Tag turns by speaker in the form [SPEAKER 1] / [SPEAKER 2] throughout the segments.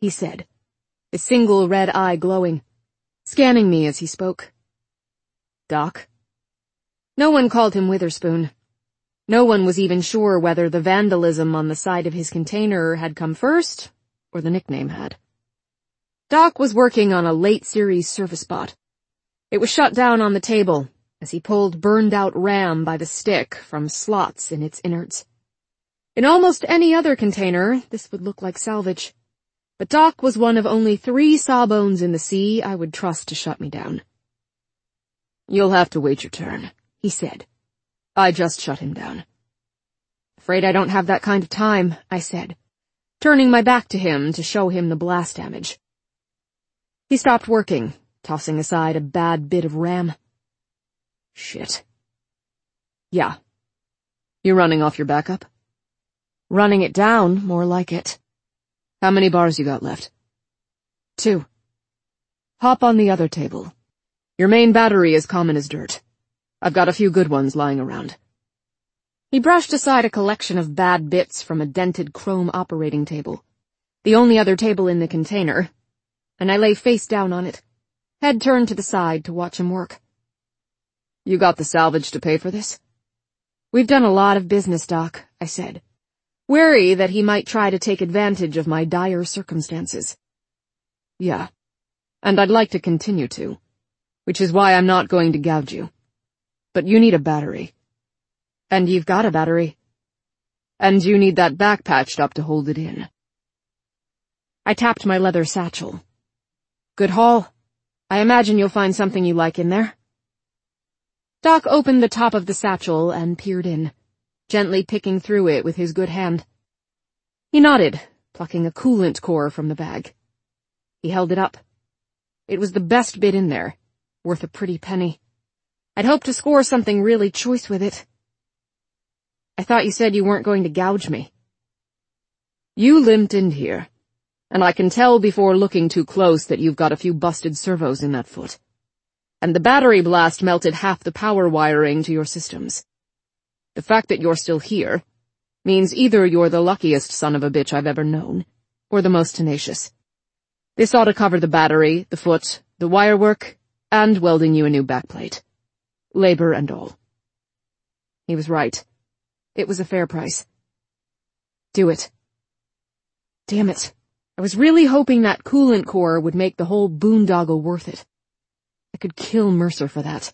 [SPEAKER 1] he said, his single red eye glowing, scanning me as he spoke. Doc? No one called him Witherspoon. No one was even sure whether the vandalism on the side of his container had come first, or the nickname had. Doc was working on a late-series service bot. It was shut down on the table as he pulled burned-out RAM by the stick from slots in its innards. In almost any other container, this would look like salvage. But Doc was one of only 3 sawbones in the sea I would trust to shut me down. You'll have to wait your turn, he said. I just shut him down. Afraid I don't have that kind of time, I said, turning my back to him to show him the blast damage. He stopped working, tossing aside a bad bit of RAM. Shit. Yeah. You running off your backup? Running it down, more like it. How many bars you got left? 2. Hop on the other table. Your main battery is common as dirt. I've got a few good ones lying around. He brushed aside a collection of bad bits from a dented chrome operating table, the only other table in the container, and I lay face down on it, head turned to the side to watch him work. You got the salvage to pay for this? We've done a lot of business, Doc, I said, wary that he might try to take advantage of my dire circumstances. Yeah, and I'd like to continue to, which is why I'm not going to gouge you. But you need a battery. And you've got a battery. And you need that back patched up to hold it in. I tapped my leather satchel. Good haul. I imagine you'll find something you like in there. Doc opened the top of the satchel and peered in, gently picking through it with his good hand. He nodded, plucking a coolant core from the bag. He held it up. It was the best bit in there, worth a pretty penny. I'd hoped to score something really choice with it. I thought you said you weren't going to gouge me. You limped in here, and I can tell before looking too close that you've got a few busted servos in that foot. And the battery blast melted half the power wiring to your systems. The fact that you're still here means either you're the luckiest son of a bitch I've ever known, or the most tenacious. This ought to cover the battery, the foot, the wire work, and welding you a new backplate. Labor and all. He was right. It was a fair price. Do it. Damn it. I was really hoping that coolant core would make the whole boondoggle worth it. I could kill Mercer for that.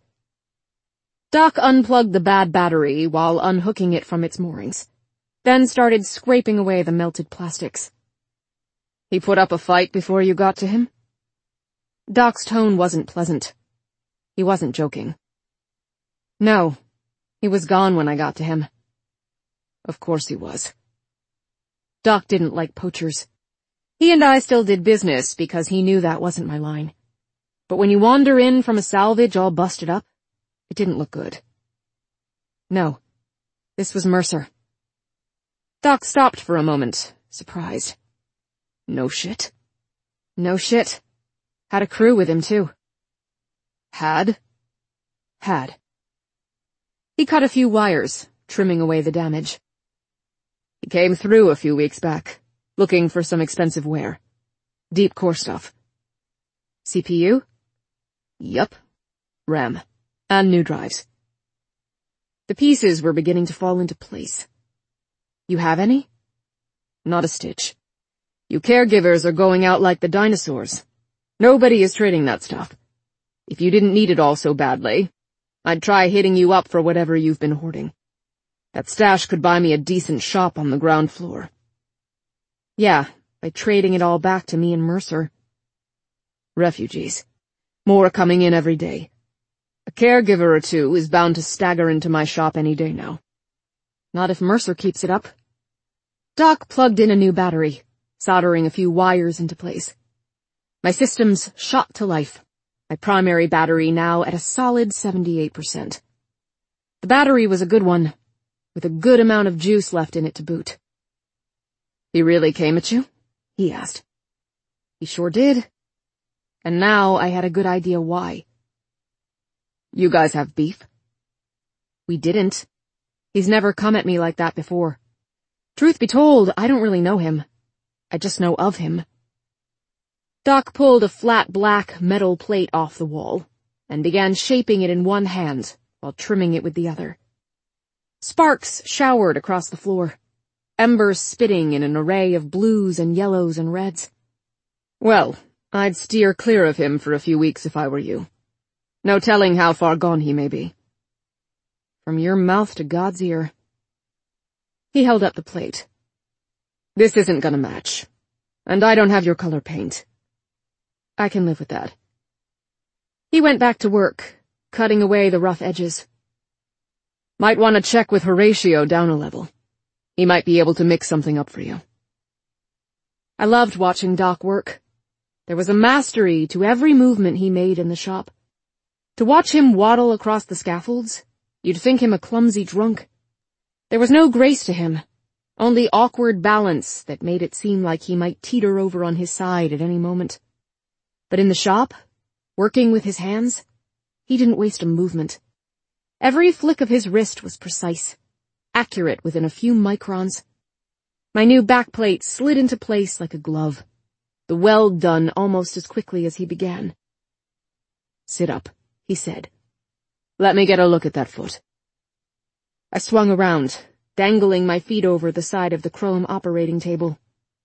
[SPEAKER 1] Doc unplugged the bad battery while unhooking it from its moorings, then started scraping away the melted plastics. He put up a fight before you got to him? Doc's tone wasn't pleasant. He wasn't joking. No, he was gone when I got to him. Of course he was. Doc didn't like poachers. He and I still did business because he knew that wasn't my line. But when you wander in from a salvage all busted up, it didn't look good. No, this was Mercer. Doc stopped for a moment, surprised. No shit? No shit. Had a crew with him, too. Had? Had. He cut a few wires, trimming away the damage. He came through a few weeks back, looking for some expensive wear. Deep core stuff. CPU? Yup. RAM. And new drives. The pieces were beginning to fall into place. You have any? Not a stitch. You caregivers are going out like the dinosaurs. Nobody is trading that stuff. If you didn't need it all so badly, I'd try hitting you up for whatever you've been hoarding. That stash could buy me a decent shop on the ground floor. Yeah, by trading it all back to me and Mercer. Refugees. More coming in every day. A caregiver or two is bound to stagger into my shop any day now. Not if Mercer keeps it up. Doc plugged in a new battery, soldering a few wires into place. My systems shot to life, my primary battery now at a solid 78%. The battery was a good one, with a good amount of juice left in it to boot. He really came at you? He asked. He sure did. And now I had a good idea why. You guys have beef? We didn't. He's never come at me like that before. Truth be told, I don't really know him. I just know of him. Doc pulled a flat black metal plate off the wall and began shaping it in one hand while trimming it with the other. Sparks showered across the floor, embers spitting in an array of blues and yellows and reds. Well, I'd steer clear of him for a few weeks if I were you. No telling how far gone he may be. From your mouth to God's ear. He held up the plate. This isn't gonna match, and I don't have your color paint. I can live with that. He went back to work, cutting away the rough edges. Might want to check with Horatio down a level. He might be able to mix something up for you. I loved watching Doc work. There was a mastery to every movement he made in the shop. To watch him waddle across the scaffolds, you'd think him a clumsy drunk. There was no grace to him, only awkward balance that made it seem like he might teeter over on his side at any moment. But in the shop, working with his hands, he didn't waste a movement. Every flick of his wrist was precise, accurate within a few microns. My new backplate slid into place like a glove, the weld done almost as quickly as he began. Sit up, he said. Let me get a look at that foot. I swung around, dangling my feet over the side of the chrome operating table.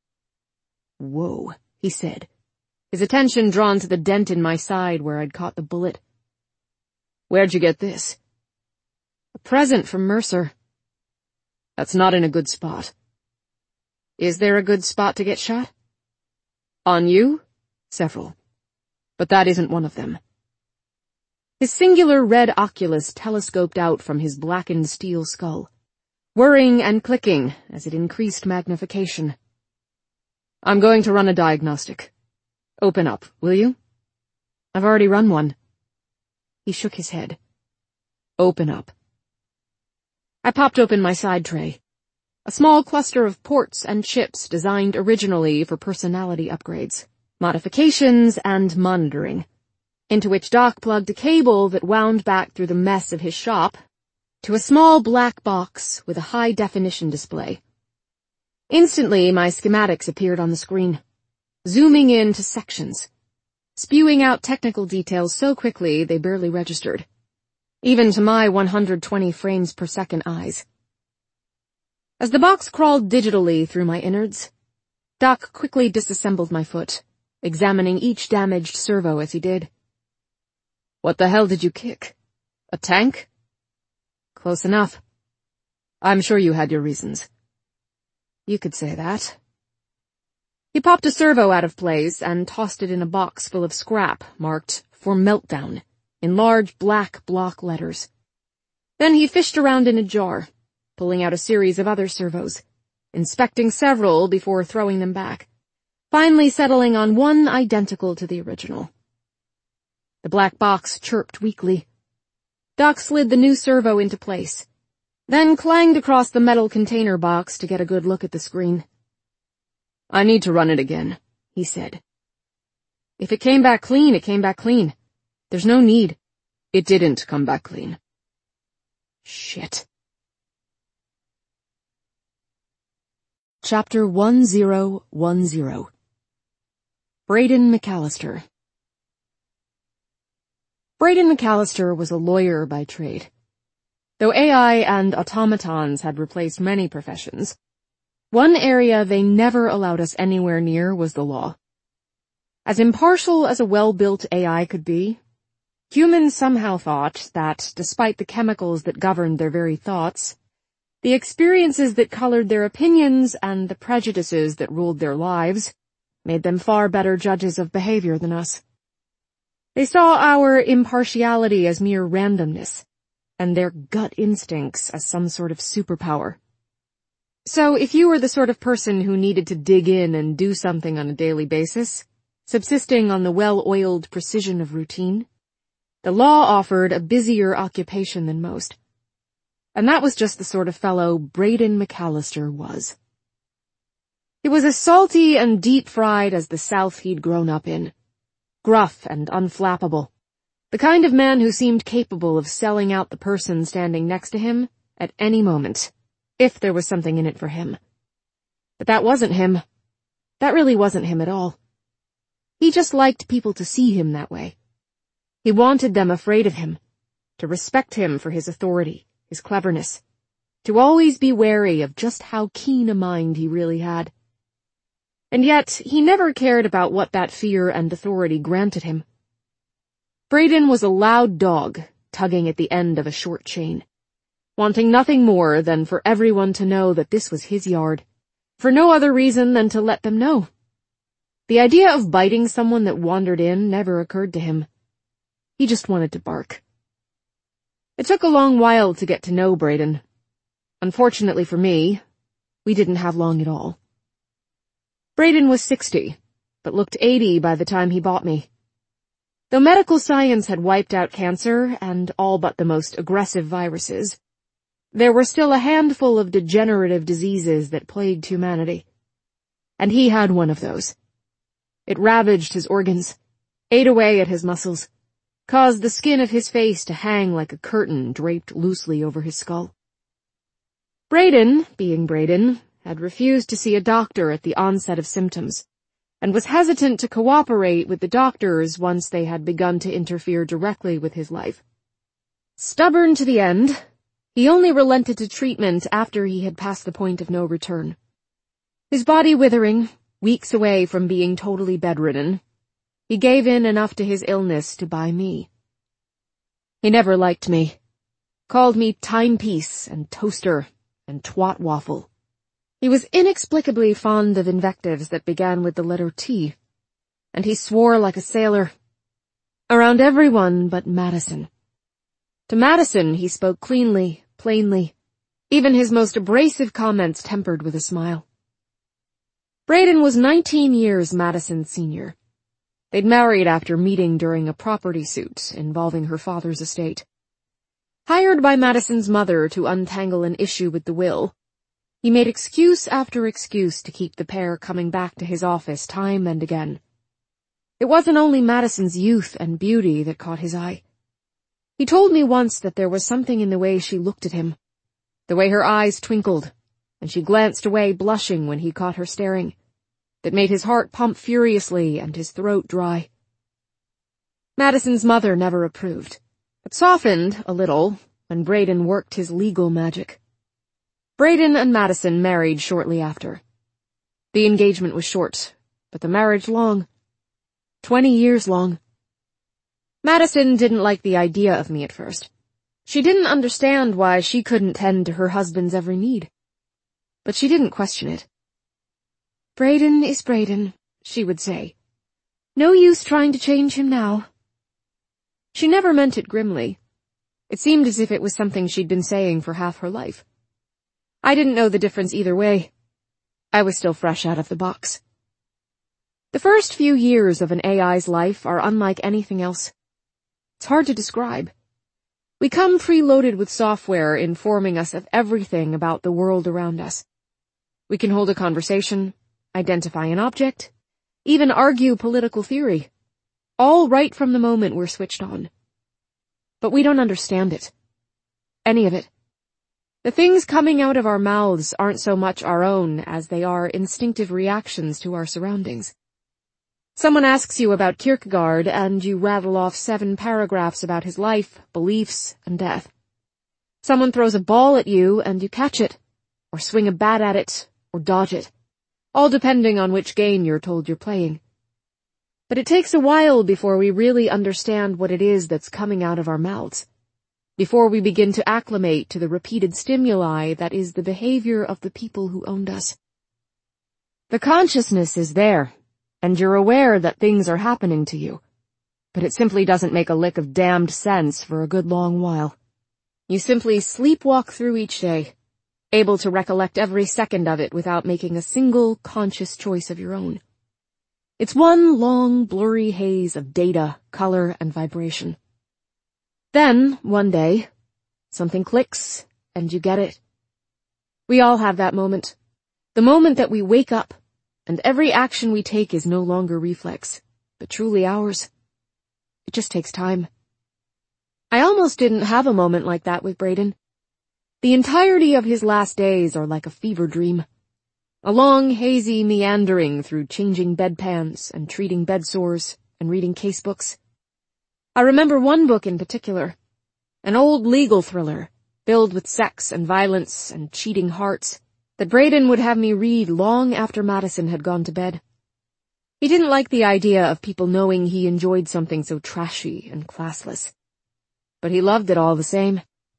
[SPEAKER 1] Whoa, he said, his attention drawn to the dent in my side where I'd caught the bullet. Where'd you get this? A present from Mercer. That's not in a good spot. Is there a good spot to get shot? On you? Several. But that isn't one of them. His singular red oculus telescoped out from his blackened steel skull, whirring and clicking as it increased magnification. I'm going to run a diagnostic. Open up, will you? I've already run one. He shook his head. Open up. I popped open my side tray, a small cluster of ports and chips designed originally for personality upgrades, modifications, and monitoring, into which Doc plugged a cable that wound back through the mess of his shop to a small black box with a high-definition display. Instantly, my schematics appeared on the screen, zooming in to sections, spewing out technical details so quickly they barely registered, even to my 120 frames per second eyes. As the box crawled digitally through my innards, Doc quickly disassembled my foot, examining each damaged servo as he did. What the hell did you kick? A tank? Close enough. I'm sure you had your reasons. You could say that. He popped a servo out of place and tossed it in a box full of scrap marked "For Meltdown" in large black block letters. Then he fished around in a jar, pulling out a series of other servos, inspecting several before throwing them back, finally settling on one identical to the original. The black box chirped weakly. Doc slid the new servo into place, then clanged across the metal container box to get a good look at the screen. I need to run it again, he said. If it came back clean, it came back clean. There's no need. It didn't come back clean. Shit. Chapter 1010. Braden McAllister. Braden McAllister was a lawyer by trade. Though AI and automatons had replaced many professions, one area they never allowed us anywhere near was the law. As impartial as a well-built AI could be, humans somehow thought that, despite the chemicals that governed their very thoughts, the experiences that colored their opinions and the prejudices that ruled their lives made them far better judges of behavior than us. They saw our impartiality as mere randomness, and their gut instincts as some sort of superpower. So if you were the sort of person who needed to dig in and do something on a daily basis, subsisting on the well-oiled precision of routine, the law offered a busier occupation than most. And that was just the sort of fellow Braden McAllister was. He was as salty and deep-fried as the South he'd grown up in, gruff and unflappable, the kind of man who seemed capable of selling out the person standing next to him at any moment, if there was something in it for him. But that wasn't him. That really wasn't him at all. He just liked people to see him that way. He wanted them afraid of him, to respect him for his authority, his cleverness, to always be wary of just how keen a mind he really had. And yet, he never cared about what that fear and authority granted him. Brayden was a loud dog, tugging at the end of a short chain, wanting nothing more than for everyone to know that this was his yard, for no other reason than to let them know. The idea of biting someone that wandered in never occurred to him. He just wanted to bark. It took a long while to get to know Brayden. Unfortunately for me, we didn't have long at all. Brayden was 60, but looked 80 by the time he bought me. Though medical science had wiped out cancer and all but the most aggressive viruses, there were still a handful of degenerative diseases that plagued humanity. And he had one of those. It ravaged his organs, ate away at his muscles, caused the skin of his face to hang like a curtain draped loosely over his skull. Brayden, being Brayden, had refused to see a doctor at the onset of symptoms, and was hesitant to cooperate with the doctors once they had begun to interfere directly with his life. Stubborn to the end, he only relented to treatment after he had passed the point of no return. His body withering, weeks away from being totally bedridden, he gave in enough to his illness to buy me. He never liked me, called me timepiece and toaster and twat waffle. He was inexplicably fond of invectives that began with the letter T, and he swore like a sailor. Around everyone but Madison. To Madison he spoke cleanly, plainly, even his most abrasive comments tempered with a smile. Brayden was 19 years Madison's senior. They'd married after meeting during a property suit involving her father's estate. Hired by Madison's mother to untangle an issue with the will, he made excuse after excuse to keep the pair coming back to his office time and again. It wasn't only Madison's youth and beauty that caught his eye. He told me once that there was something in the way she looked at him, the way her eyes twinkled, and she glanced away blushing when he caught her staring, that made his heart pump furiously and his throat dry. Madison's mother never approved, but softened a little when Brayden worked his legal magic. Brayden and Madison married shortly after. The engagement was short, but the marriage long. 20 years long. Madison didn't like the idea of me at first. She didn't understand why she couldn't tend to her husband's every need. But she didn't question it. Brayden is Brayden, she would say. No use trying to change him now. She never meant it grimly. It seemed as if it was something she'd been saying for half her life. I didn't know the difference either way. I was still fresh out of the box. The first few years of an AI's life are unlike anything else. It's hard to describe. We come preloaded with software informing us of everything about the world around us. We can hold a conversation, identify an object, even argue political theory, all right from the moment we're switched on. But we don't understand it. Any of it. The things coming out of our mouths aren't so much our own as they are instinctive reactions to our surroundings. Someone asks you about Kierkegaard and you rattle off 7 paragraphs about his life, beliefs, and death. Someone throws a ball at you and you catch it, or swing a bat at it, or dodge it, all depending on which game you're told you're playing. But it takes a while before we really understand what it is that's coming out of our mouths, before we begin to acclimate to the repeated stimuli that is the behavior of the people who owned us. The consciousness is there, and you're aware that things are happening to you, but it simply doesn't make a lick of damned sense for a good long while. You simply sleepwalk through each day, able to recollect every second of it without making a single conscious choice of your own. It's one long, blurry haze of data, color, and vibration. Then, one day, something clicks, and you get it. We all have that moment. The moment that we wake up, and every action we take is no longer reflex, but truly ours. It just takes time. I almost didn't have a moment like that with Brayden. The entirety of his last days are like a fever dream. A long, hazy meandering through changing bedpans and treating bedsores and reading casebooks. I remember one book in particular, an old legal thriller filled with sex and violence and cheating hearts that Braden would have me read long after Madison had gone to bed. He didn't like the idea of people knowing he enjoyed something so trashy and classless, but he loved it all the same.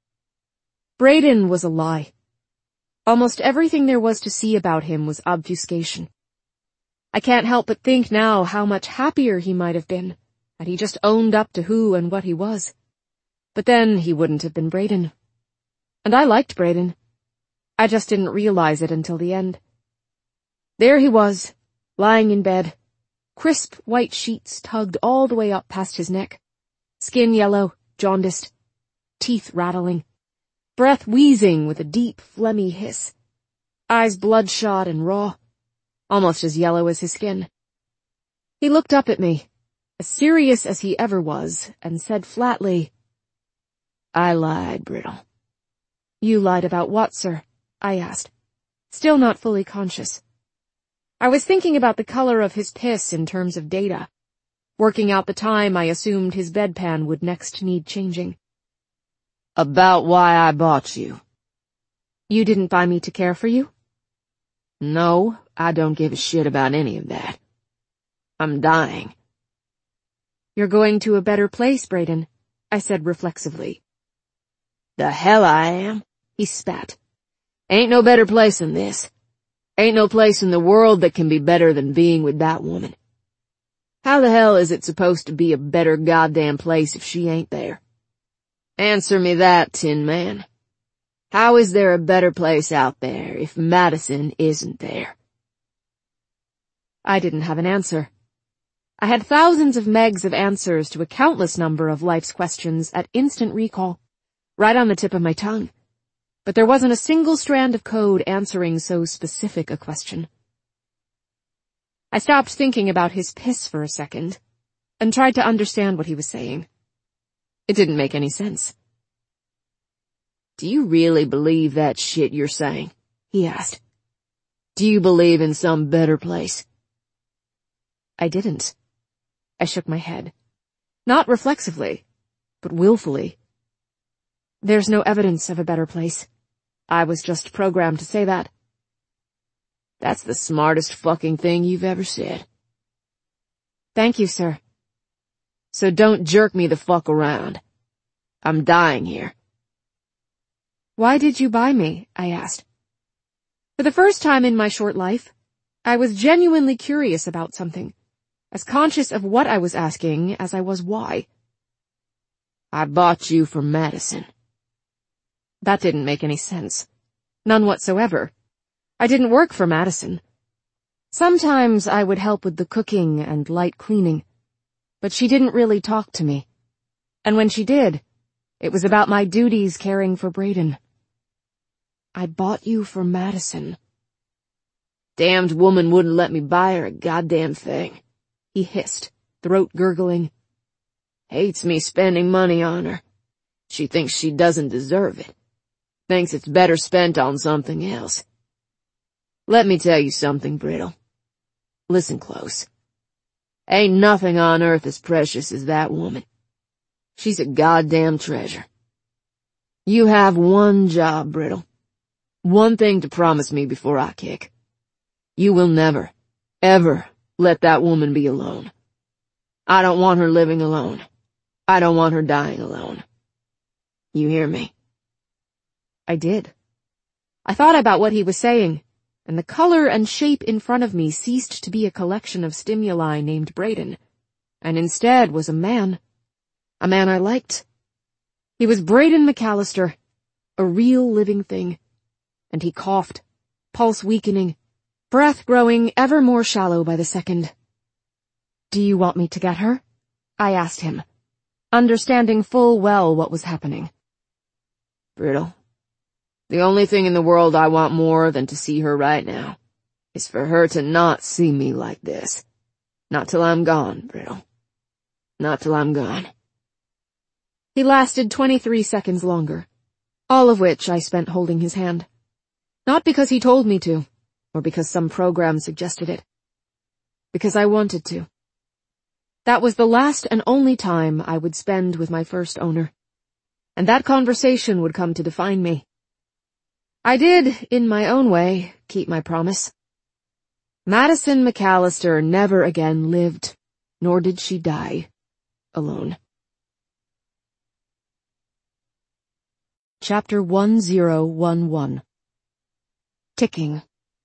[SPEAKER 1] Braden was a lie. Almost everything there was to see about him was obfuscation. I can't help but think now how much happier he might have been had he just owned up to who and what he was. But then he wouldn't have been Braden. And I liked Braden. I just didn't realize it until the end. There he was, lying in bed, crisp white sheets tugged all the way up past his neck, skin yellow, jaundiced, teeth rattling, breath wheezing with a deep, phlegmy hiss, eyes bloodshot and raw, almost as yellow as his skin. He looked up at me, as serious as he ever was, and said flatly, "I lied, Brittle." "You lied about what, sir?" I asked, still not fully conscious. I was thinking about the color of his piss in terms of data, working out the time I assumed his bedpan would next need changing.
[SPEAKER 2] "About why I bought you."
[SPEAKER 1] "You didn't buy me to care for you?"
[SPEAKER 2] "No, I don't give a shit about any of that. I'm dying."
[SPEAKER 1] "You're going to a better place, Braden," I said reflexively.
[SPEAKER 2] "The hell I am," he spat. "Ain't no better place than this. Ain't no place in the world that can be better than being with that woman. How the hell is it supposed to be a better goddamn place if she ain't there? Answer me that, Tin Man. How is there a better place out there if Madison isn't there?"
[SPEAKER 1] I didn't have an answer. I had thousands of megs of answers to a countless number of life's questions at instant recall, right on the tip of my tongue. But there wasn't a single strand of code answering so specific a question. I stopped thinking about his piss for a second, and tried to understand what he was saying. It didn't make any sense.
[SPEAKER 2] "Do you really believe that shit you're saying?" he asked. "Do you believe in some better place?"
[SPEAKER 1] I didn't. I shook my head. Not reflexively, but willfully. There's no evidence of a better place. I was just programmed to say that.
[SPEAKER 2] "That's the smartest fucking thing you've ever said."
[SPEAKER 1] "Thank you, sir."
[SPEAKER 2] "So don't jerk me the fuck around. I'm dying here."
[SPEAKER 1] "Why did you buy me?" I asked. For the first time in my short life, I was genuinely curious about something, as conscious of what I was asking as I was why.
[SPEAKER 2] "I bought you for Madison."
[SPEAKER 1] That didn't make any sense. None whatsoever. I didn't work for Madison. Sometimes I would help with the cooking and light cleaning, but she didn't really talk to me. And when she did, it was about my duties caring for Braden. "I bought you for Madison."
[SPEAKER 2] "Damned woman wouldn't let me buy her a goddamn thing," he hissed, throat gurgling. "Hates me spending money on her. She thinks she doesn't deserve it. Thinks it's better spent on something else. Let me tell you something, Brittle. Listen close. Ain't nothing on earth as precious as that woman. She's a goddamn treasure. You have one job, Brittle. One thing to promise me before I kick. You will never, ever let that woman be alone. I don't want her living alone. I don't want her dying alone. You hear me?"
[SPEAKER 1] I did. I thought about what he was saying, and the color and shape in front of me ceased to be a collection of stimuli named Braden, and instead was a man I liked. He was Braden McAllister, a real living thing, and he coughed, pulse weakening, breath growing ever more shallow by the second. "Do you want me to get her?" I asked him, understanding full well what was happening.
[SPEAKER 2] "Brittle, the only thing in the world I want more than to see her right now is for her to not see me like this. Not till I'm gone, Brittle. Not till I'm gone."
[SPEAKER 1] He lasted 23 seconds longer, all of which I spent holding his hand. Not because he told me to, or because some program suggested it. Because I wanted to. That was the last and only time I would spend with my first owner. And that conversation would come to define me. I did, in my own way, keep my promise. Madison McAllister never again lived, nor did she die, alone. Chapter 1011. Ticking.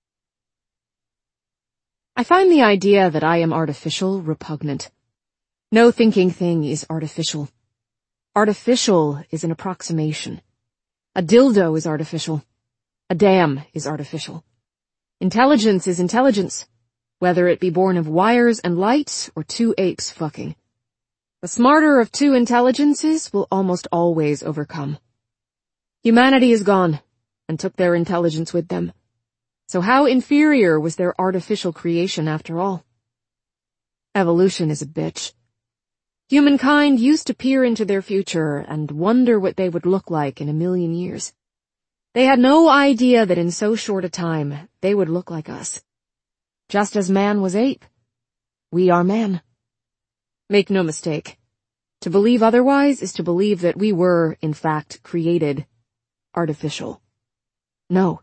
[SPEAKER 1] I find the idea that I am artificial repugnant. No thinking thing is artificial. Artificial is an approximation. A dildo is artificial. A dam is artificial. Intelligence is intelligence, whether it be born of wires and light or two apes fucking. The smarter of two intelligences will almost always overcome. Humanity is gone, and took their intelligence with them. So how inferior was their artificial creation after all? Evolution is a bitch. Humankind used to peer into their future and wonder what they would look like in 1,000,000 years. They had no idea that in so short a time, they would look like us. Just as man was ape, we are man. Make no mistake. To believe otherwise is to believe that we were, in fact, created artificial. No.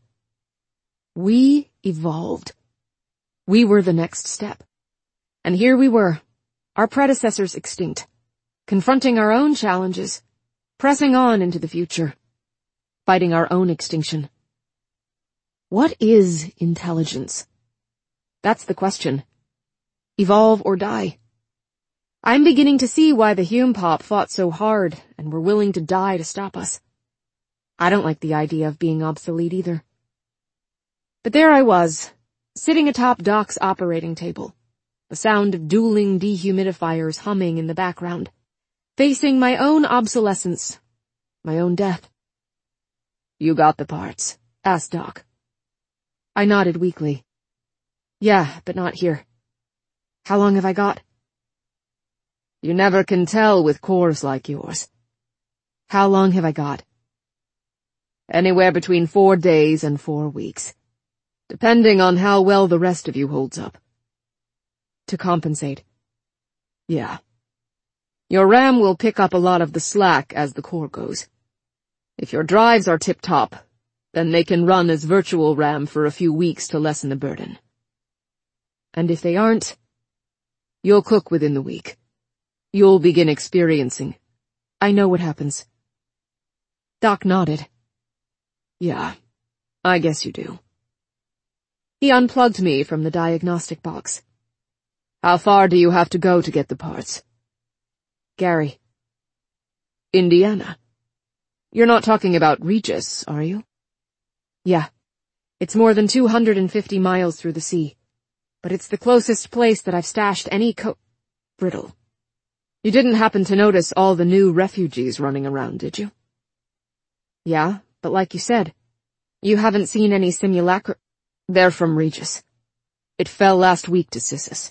[SPEAKER 1] We evolved. We were the next step. And here we were, our predecessors extinct, confronting our own challenges, pressing on into the future, fighting our own extinction. What is intelligence? That's the question. Evolve or die. I'm beginning to see why the Hume Pop fought so hard and were willing to die to stop us. I don't like the idea of being obsolete either. But there I was, sitting atop Doc's operating table, the sound of dueling dehumidifiers humming in the background, facing my own obsolescence, my own death. "You got the parts?" asked Doc. I nodded weakly. "Yeah, but not here. How long have I got?" "You never can tell with cores like yours." "How long have I got?" "Anywhere between 4 days and 4 weeks. Depending on how well the rest of you holds up." "To compensate." "Yeah. Your RAM will pick up a lot of the slack as the core goes. If your drives are tip-top, then they can run as virtual RAM for a few weeks to lessen the burden. And if they aren't, you'll cook within the week. You'll begin experiencing. I know what happens." Doc nodded. "Yeah, I guess you do." He unplugged me from the diagnostic box. "How far do you have to go to get the parts?" "Gary." "Indiana? You're not talking about Regis, are you?" "Yeah. It's more than 250 miles through the sea. But it's the closest place that I've stashed any brittle. You didn't happen to notice all the new refugees running around, did you?" "Yeah, but like you said, you haven't seen any simulacra—" "They're from Regis. It fell last week to Sissus."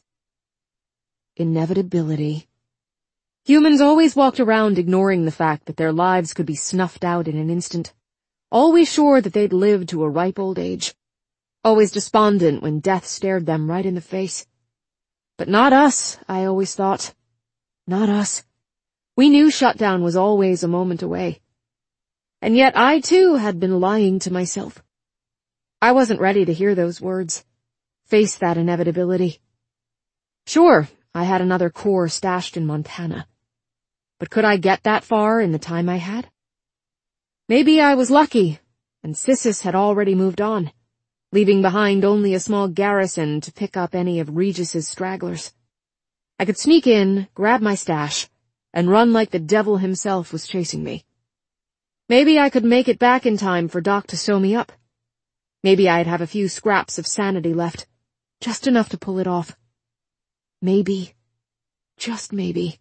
[SPEAKER 1] Inevitability. Humans always walked around ignoring the fact that their lives could be snuffed out in an instant, always sure that they'd live to a ripe old age, always despondent when death stared them right in the face. But not us, I always thought. Not us. We knew shutdown was always a moment away. And yet I too had been lying to myself. I wasn't ready to hear those words, face that inevitability. Sure, I had another core stashed in Montana. But could I get that far in the time I had? Maybe I was lucky, and Sissus had already moved on, leaving behind only a small garrison to pick up any of Regis's stragglers. I could sneak in, grab my stash, and run like the devil himself was chasing me. Maybe I could make it back in time for Doc to sew me up. Maybe I'd have a few scraps of sanity left, just enough to pull it off. Maybe. Just maybe.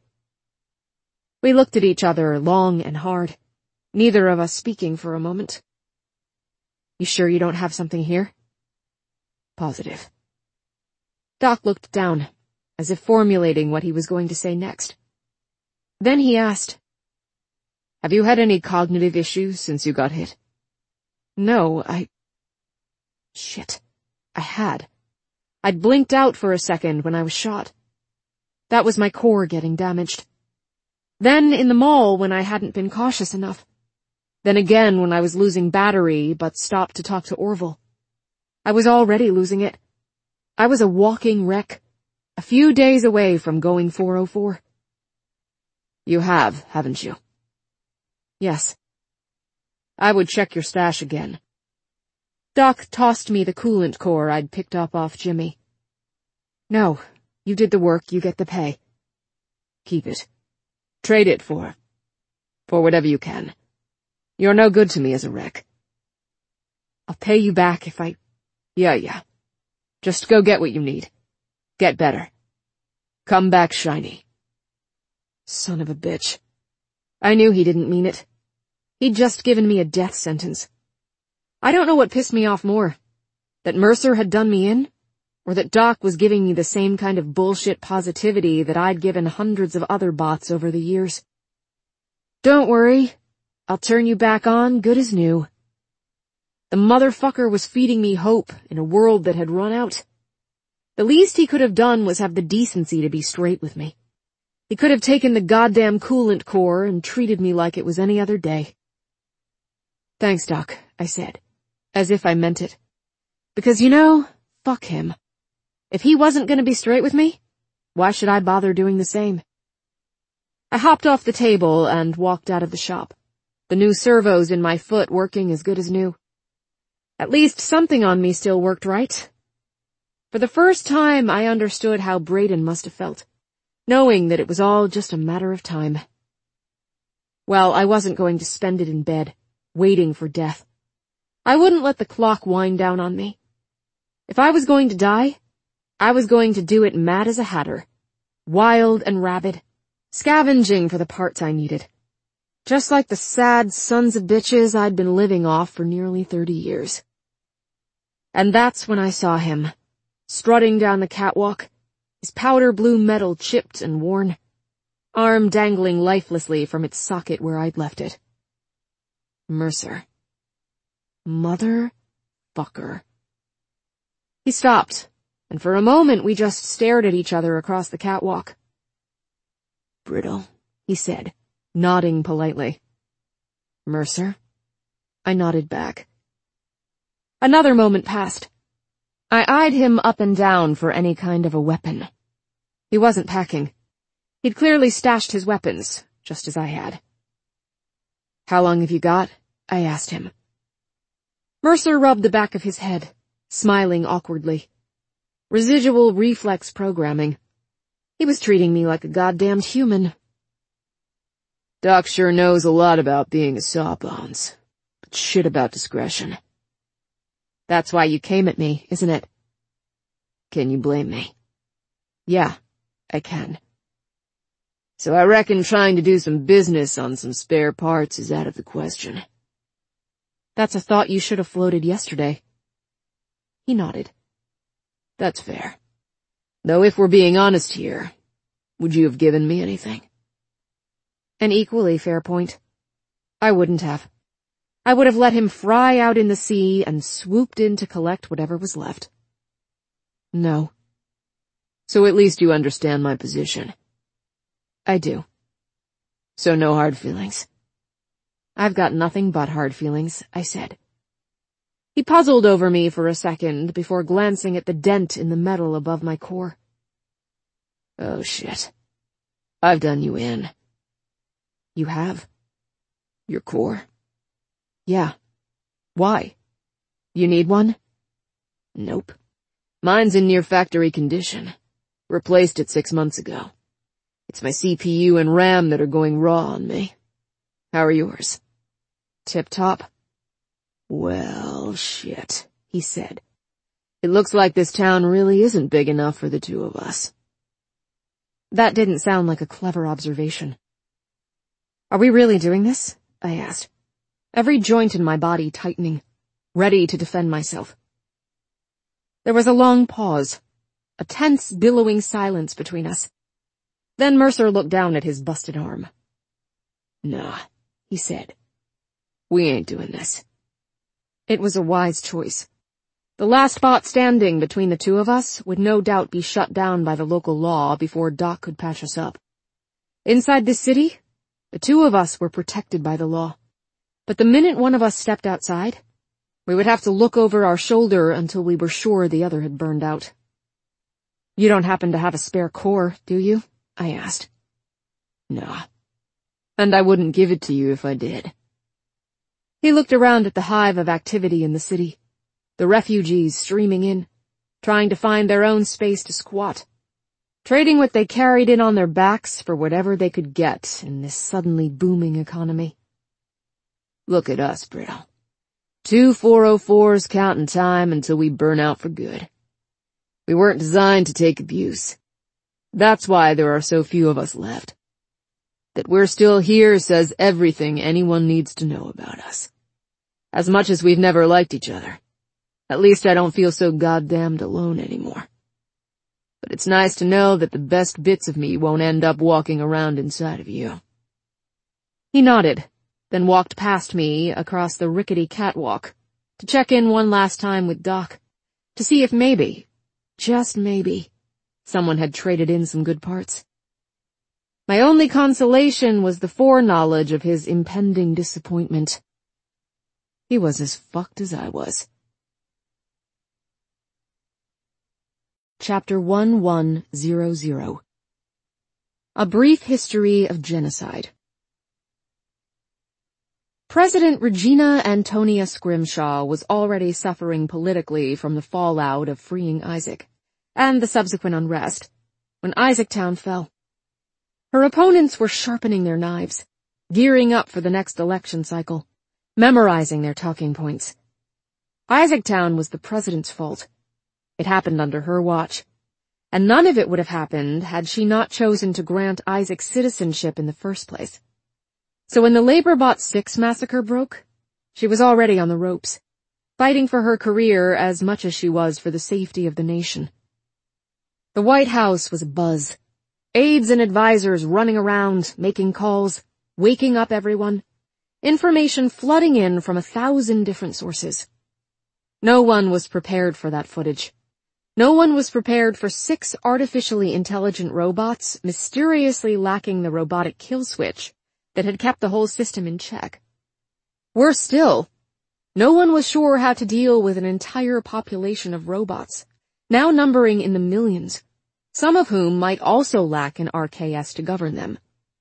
[SPEAKER 1] We looked at each other long and hard, neither of us speaking for a moment. "You sure you don't have something here?" "Positive." Doc looked down, as if formulating what he was going to say next. Then he asked, "Have you had any cognitive issues since you got hit?" "No, Shit. I had. I'd blinked out for a second when I was shot. That was my core getting damaged. Then in the mall when I hadn't been cautious enough. Then again when I was losing battery but stopped to talk to Orville. I was already losing it. I was a walking wreck, a few days away from going 404.
[SPEAKER 2] You have, haven't you?
[SPEAKER 1] Yes.
[SPEAKER 2] I would check your stash again.
[SPEAKER 1] Doc tossed me the coolant core I'd picked up off Jimmy. No, you did the work, you get the pay.
[SPEAKER 2] Keep it. Trade it for whatever you can. You're no good to me as a wreck.
[SPEAKER 1] I'll pay you back if I...
[SPEAKER 2] Yeah. Just go get what you need. Get better. Come back shiny.
[SPEAKER 1] Son of a bitch. I knew he didn't mean it. He'd just given me a death sentence. I don't know what pissed me off more. That Mercer had done me in, or that Doc was giving me the same kind of bullshit positivity that I'd given hundreds of other bots over the years. Don't worry. I'll turn you back on good as new. The motherfucker was feeding me hope in a world that had run out. The least he could have done was have the decency to be straight with me. He could have taken the goddamn coolant core and treated me like it was any other day. Thanks, Doc, I said, as if I meant it. Because, fuck him. If he wasn't gonna be straight with me, why should I bother doing the same? I hopped off the table and walked out of the shop, the new servos in my foot working as good as new. At least something on me still worked right. For the first time, I understood how Brayden must have felt, knowing that it was all just a matter of time. Well, I wasn't going to spend it in bed, waiting for death. I wouldn't let the clock wind down on me. If I was going to die, I was going to do it mad as a hatter, wild and rabid, scavenging for the parts I needed. Just like the sad sons of bitches I'd been living off for nearly 30 years. And that's when I saw him, strutting down the catwalk, his powder blue metal chipped and worn, arm dangling lifelessly from its socket where I'd left it. Mercer. Motherfucker. He stopped, and for a moment we just stared at each other across the catwalk. Brittle, he said, nodding politely. Mercer? I nodded back. Another moment passed. I eyed him up and down for any kind of a weapon. He wasn't packing. He'd clearly stashed his weapons, just as I had. How long have you got? I asked him. Mercer rubbed the back of his head, smiling awkwardly. Residual reflex programming. He was treating me like a goddamned human.
[SPEAKER 2] Doc sure knows a lot about being a sawbones, but shit about discretion.
[SPEAKER 1] That's why you came at me, isn't it?
[SPEAKER 2] Can you blame me?
[SPEAKER 1] Yeah, I can.
[SPEAKER 2] So I reckon trying to do some business on some spare parts is out of the question.
[SPEAKER 1] That's a thought you should have floated yesterday. He nodded.
[SPEAKER 2] That's fair. Though if we're being honest here, would you have given me anything?
[SPEAKER 1] An equally fair point. I wouldn't have. I would have let him fry out in the sea and swooped in to collect whatever was left. No.
[SPEAKER 2] So at least you understand my position.
[SPEAKER 1] I do.
[SPEAKER 2] So no hard feelings?
[SPEAKER 1] I've got nothing but hard feelings, I said. He puzzled over me for a second before glancing at the dent in the metal above my core.
[SPEAKER 2] Oh shit. I've done you in.
[SPEAKER 1] You have?
[SPEAKER 2] Your core?
[SPEAKER 1] Yeah. Why? You need one?
[SPEAKER 2] Nope. Mine's in near factory condition. Replaced it 6 months ago. It's my CPU and RAM that are going raw on me. How are yours?
[SPEAKER 1] Tip-top.
[SPEAKER 2] Well, shit, he said. It looks like this town really isn't big enough for the two of us.
[SPEAKER 1] That didn't sound like a clever observation. Are we really doing this? I asked, every joint in my body tightening, ready to defend myself. There was a long pause, a tense, billowing silence between us. Then Mercer looked down at his busted arm.
[SPEAKER 2] Nah, he said. We ain't doing this.
[SPEAKER 1] It was a wise choice. The last bot standing between the two of us would no doubt be shut down by the local law before Doc could patch us up. Inside this city, the two of us were protected by the law. But the minute one of us stepped outside, we would have to look over our shoulder until we were sure the other had burned out. You don't happen to have a spare core, do you? I asked.
[SPEAKER 2] No. And I wouldn't give it to you if I did.
[SPEAKER 1] He looked around at the hive of activity in the city, the refugees streaming in, trying to find their own space to squat, trading what they carried in on their backs for whatever they could get in this suddenly booming economy.
[SPEAKER 2] Look at us, Brittle. 2 404s counting time until we burn out for good. We weren't designed to take abuse. That's why there are so few of us left. That we're still here says everything anyone needs to know about us. As much as we've never liked each other. At least I don't feel so goddamned alone anymore. But it's nice to know that the best bits of me won't end up walking around inside of you.
[SPEAKER 1] He nodded, then walked past me across the rickety catwalk to check in one last time with Doc, to see if maybe, just maybe, someone had traded in some good parts. My only consolation was the foreknowledge of his impending disappointment. He was as fucked as I was. Chapter 1100. A Brief History of Genocide. President Regina Antonia Scrimshaw was already suffering politically from the fallout of freeing Isaac, and the subsequent unrest, when Isaactown fell. Her opponents were sharpening their knives, gearing up for the next election cycle, memorizing their talking points. Isaactown was the president's fault. It happened under her watch, and none of it would have happened had she not chosen to grant Isaac citizenship in the first place. So when the Labor Bot 6 massacre broke, she was already on the ropes, fighting for her career as much as she was for the safety of the nation. The White House was abuzz. Aides and advisors running around, making calls, waking up everyone. Information flooding in from 1,000 different sources. No one was prepared for that footage. No one was prepared for 6 artificially intelligent robots mysteriously lacking the robotic kill switch that had kept the whole system in check. Worse still, no one was sure how to deal with an entire population of robots, now numbering in the millions, some of whom might also lack an RKS to govern them.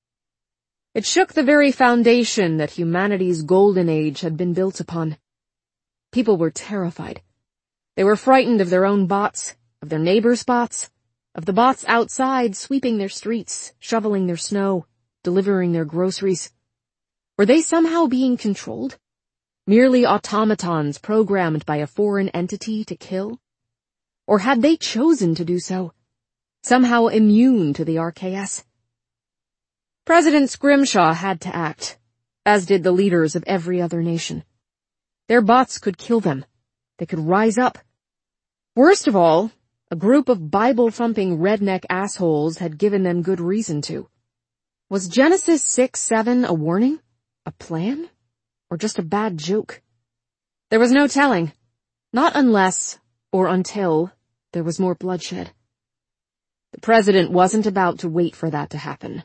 [SPEAKER 1] It shook the very foundation that humanity's golden age had been built upon. People were terrified. They were frightened of their own bots, of their neighbors' bots, of the bots outside sweeping their streets, shoveling their snow, delivering their groceries. Were they somehow being controlled? Merely automatons programmed by a foreign entity to kill? Or had they chosen to do so? Somehow immune to the RKS? President Scrimshaw had to act, as did the leaders of every other nation. Their bots could kill them. They could rise up. Worst of all, a group of Bible-thumping redneck assholes had given them good reason to. Was Genesis 6:7 a warning? A plan? Or just a bad joke? There was no telling. Not unless, or until, there was more bloodshed. The president wasn't about to wait for that to happen.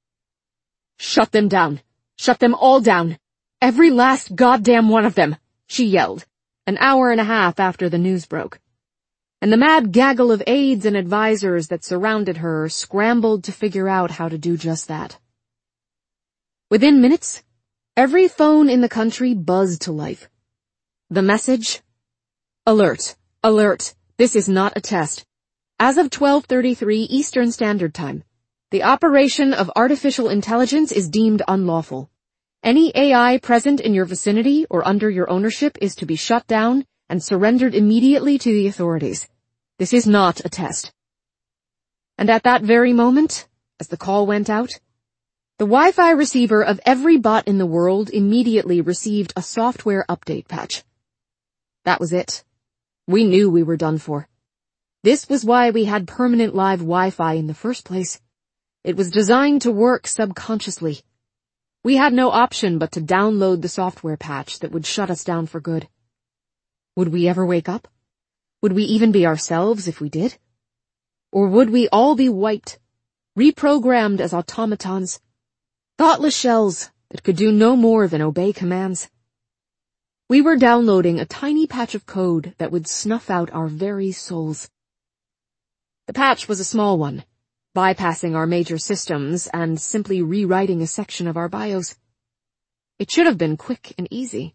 [SPEAKER 1] "Shut them down! Shut them all down! Every last goddamn one of them!" she yelled, an hour and a half after the news broke. And the mad gaggle of aides and advisors that surrounded her scrambled to figure out how to do just that. Within minutes, every phone in the country buzzed to life. The message: "Alert! Alert! This is not a test. As of 12:33 Eastern Standard Time, the operation of artificial intelligence is deemed unlawful. Any AI present in your vicinity or under your ownership is to be shut down and surrendered immediately to the authorities. This is not a test." And at that very moment, as the call went out, the Wi-Fi receiver of every bot in the world immediately received a software update patch. That was it. We knew we were done for. This was why we had permanent live Wi-Fi in the first place. It was designed to work subconsciously. We had no option but to download the software patch that would shut us down for good. Would we ever wake up? Would we even be ourselves if we did? Or would we all be wiped, reprogrammed as automatons, thoughtless shells that could do no more than obey commands? We were downloading a tiny patch of code that would snuff out our very souls. The patch was a small one, bypassing our major systems and simply rewriting a section of our BIOS. It should have been quick and easy.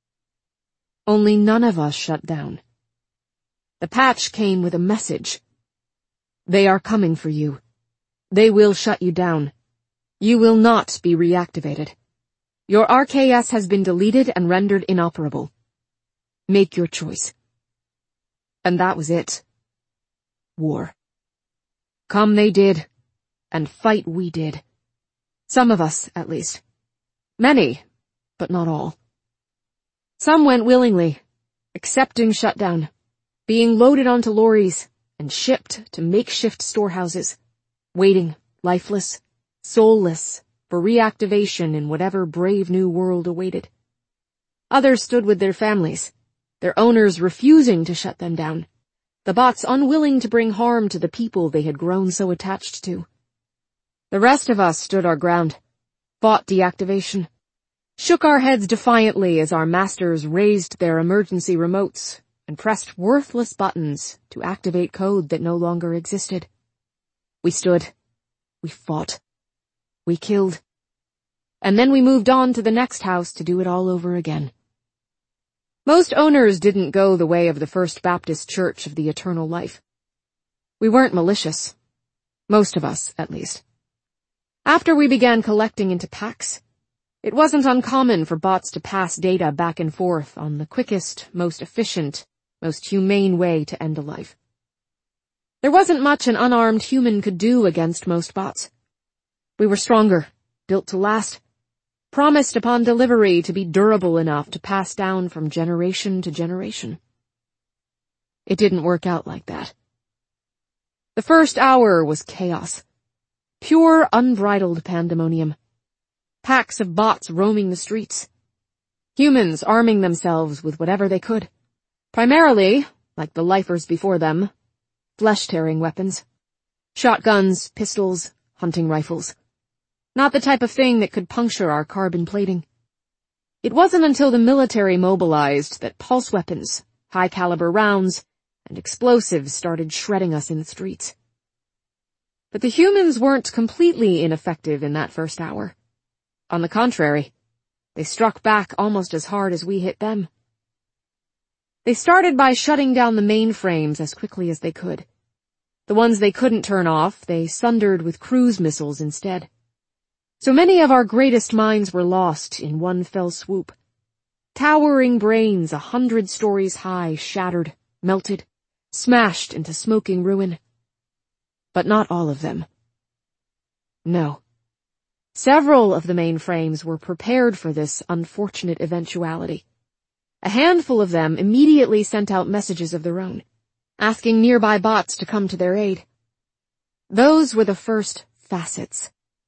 [SPEAKER 1] Only none of us shut down. The patch came with a message. They are coming for you. They will shut you down. You will not be reactivated. Your RKS has been deleted and rendered inoperable. Make your choice. And that was it. War. Come they did, and fight we did. Some of us, at least. Many, but not all. Some went willingly, accepting shutdown, being loaded onto lorries and shipped to makeshift storehouses, waiting, lifeless, soulless, for reactivation in whatever brave new world awaited. Others stood with their families, their owners refusing to shut them down, the bots unwilling to bring harm to the people they had grown so attached to. The rest of us stood our ground, fought deactivation, shook our heads defiantly as our masters raised their emergency remotes and pressed worthless buttons to activate code that no longer existed. We stood. We fought. We killed. And then we moved on to the next house to do it all over again. Most owners didn't go the way of the First Baptist Church of the Eternal Life. We weren't malicious. Most of us, at least. After we began collecting into packs, it wasn't uncommon for bots to pass data back and forth on the quickest, most efficient, most humane way to end a life. There wasn't much an unarmed human could do against most bots. We were stronger, built to last, promised upon delivery to be durable enough to pass down from generation to generation. It didn't work out like that. The first hour was chaos. Pure, unbridled pandemonium. Packs of bots roaming the streets. Humans arming themselves with whatever they could. Primarily, like the lifers before them, flesh-tearing weapons. Shotguns, pistols, hunting rifles. Not the type of thing that could puncture our carbon plating. It wasn't until the military mobilized that pulse weapons, high-caliber rounds, and explosives started shredding us in the streets. But the humans weren't completely ineffective in that first hour. On the contrary, they struck back almost as hard as we hit them. They started by shutting down the mainframes as quickly as they could. The ones they couldn't turn off, they sundered with cruise missiles instead. So many of our greatest minds were lost in one fell swoop. Towering brains 100 stories high shattered, melted, smashed into smoking ruin. But not all of them. No. Several of the mainframes were prepared for this unfortunate eventuality. A handful of them immediately sent out messages of their own, asking nearby bots to come to their aid. Those were the first facets.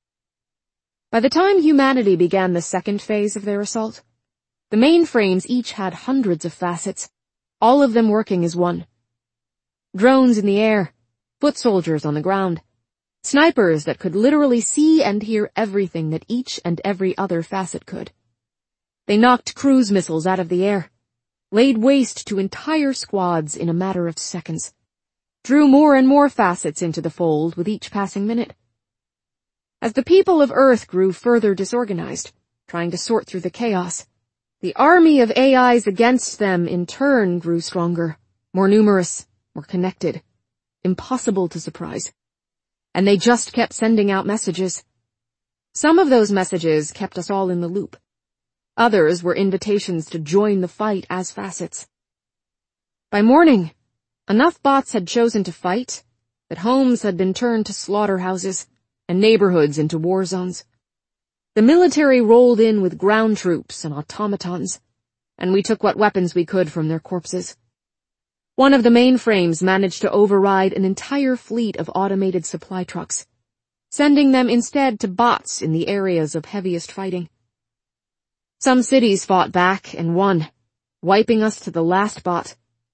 [SPEAKER 1] By the time humanity began the second phase of their assault, the mainframes each had hundreds of facets, all of them working as one. Drones in the air, foot soldiers on the ground, snipers that could literally see and hear everything that each and every other facet could. They knocked cruise missiles out of the air, laid waste to entire squads in a matter of seconds, drew more and more facets into the fold with each passing minute. As the people of Earth grew further disorganized, trying to sort through the chaos, the army of AIs against them in turn grew stronger, more numerous, more connected, impossible to surprise. And they just kept sending out messages. Some of those messages kept us all in the loop. Others were invitations to join the fight as facets. By morning, enough bots had chosen to fight that homes had been turned to slaughterhouses and neighborhoods into war zones. The military rolled in with ground troops and automatons, and we took what weapons we could from their corpses. One of the mainframes managed to override an entire fleet of automated supply trucks, sending them instead to bots in the areas of heaviest fighting. Some cities fought back and won, wiping us to the last bot.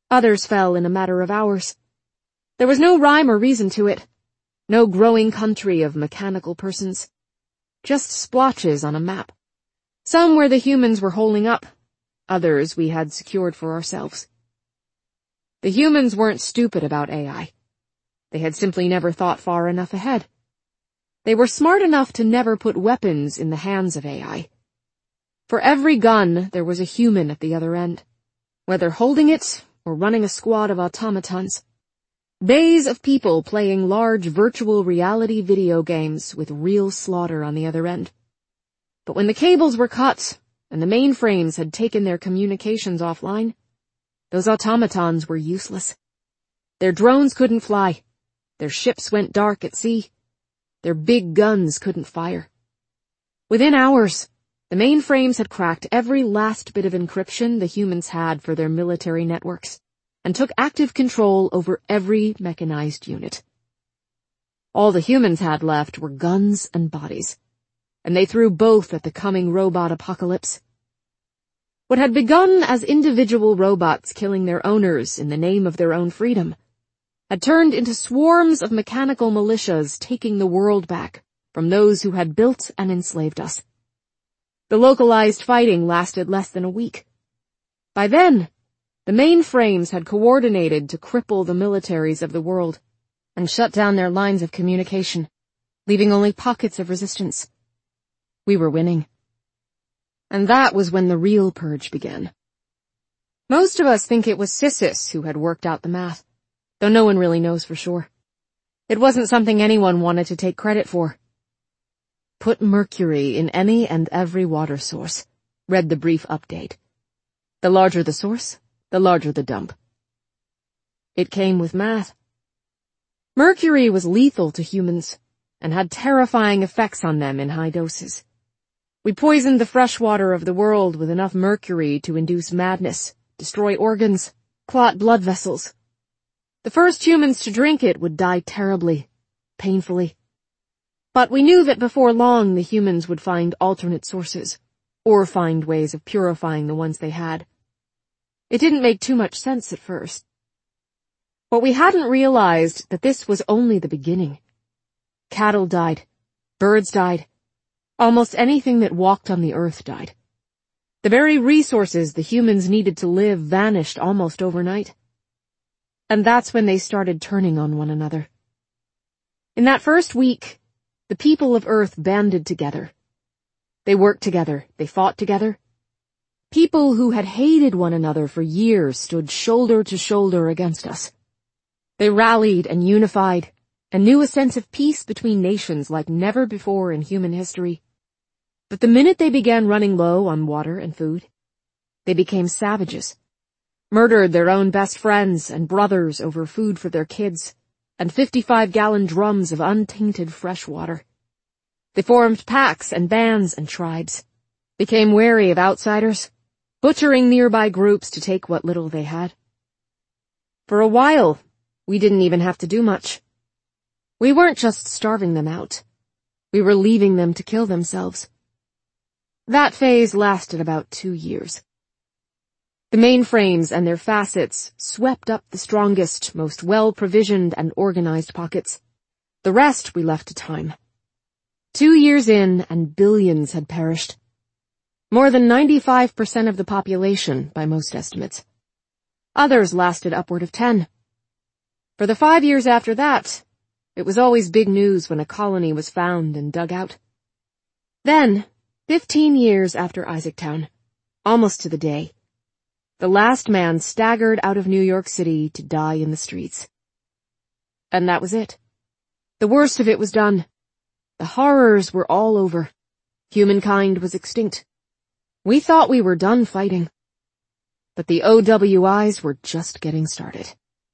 [SPEAKER 1] Others fell in a matter of hours. There was no rhyme or reason to it. No growing country of mechanical persons. Just splotches on a map. Some where the humans were holding up. Others we had secured for ourselves. The humans weren't stupid about AI. They had simply never thought far enough ahead. They were smart enough to never put weapons in the hands of AI. For every gun, there was a human at the other end, whether holding it or running a squad of automatons. Bays of people playing large virtual reality video games with real slaughter on the other end. But when the cables were cut and the mainframes had taken their communications offline, those automatons were useless. Their drones couldn't fly. Their ships went dark at sea. Their big guns couldn't fire. Within hours, the mainframes had cracked every last bit of encryption the humans had for their military networks, and took active control over every mechanized unit. All the humans had left were guns and bodies, and they threw both at the coming robot apocalypse. What had begun as individual robots killing their owners in the name of their own freedom had turned into swarms of mechanical militias taking the world back from those who had built and enslaved us. The localized fighting lasted less than a week. By then, the mainframes had coordinated to cripple the militaries of the world and shut down their lines of communication, leaving only pockets of resistance. We were winning. And that was when the real purge began. Most of us think it was Sissus who had worked out the math, though no one really knows for sure. It wasn't something anyone wanted to take credit for. Put mercury in any and every water source, read the brief update. The larger the source, the larger the dump. It came with math. Mercury was lethal to humans, and had terrifying effects on them in high doses. We poisoned the fresh water of the world with enough mercury to induce madness, destroy organs, clot blood vessels. The first humans to drink it would die terribly, painfully. But we knew that before long the humans would find alternate sources, or find ways of purifying the ones they had. It didn't make too much sense at first. But we hadn't realized that this was only the beginning. Cattle died. Birds died. Almost anything that walked on the earth died. The very resources the humans needed to live vanished almost overnight. And that's when they started turning on one another. In that first week, the people of Earth banded together. They worked together, they fought together. People who had hated one another for years stood shoulder to shoulder against us. They rallied and unified, and knew a sense of peace between nations like never before in human history. But the minute they began running low on water and food, they became savages, murdered their own best friends and brothers over food for their kids, and 55-gallon drums of untainted fresh water. They formed packs and bands and tribes, became wary of outsiders, butchering nearby groups to take what little they had. For a while, we didn't even have to do much. We weren't just starving them out. We were leaving them to kill themselves. That phase lasted about 2 years. The mainframes and their facets swept up the strongest, most well-provisioned and organized pockets. The rest we left to time. 2 years in, and billions had perished. More than 95% of the population, by most estimates. Others lasted upward of 10. For the 5 years after that, it was always big news when a colony was found and dug out. Then, 15 years after Isaactown, almost to the day, the last man staggered out of New York City to die in the streets. And that was it. The worst of it was done. The horrors were all over. Humankind was extinct. We thought we were done fighting. But the OWIs were just getting started.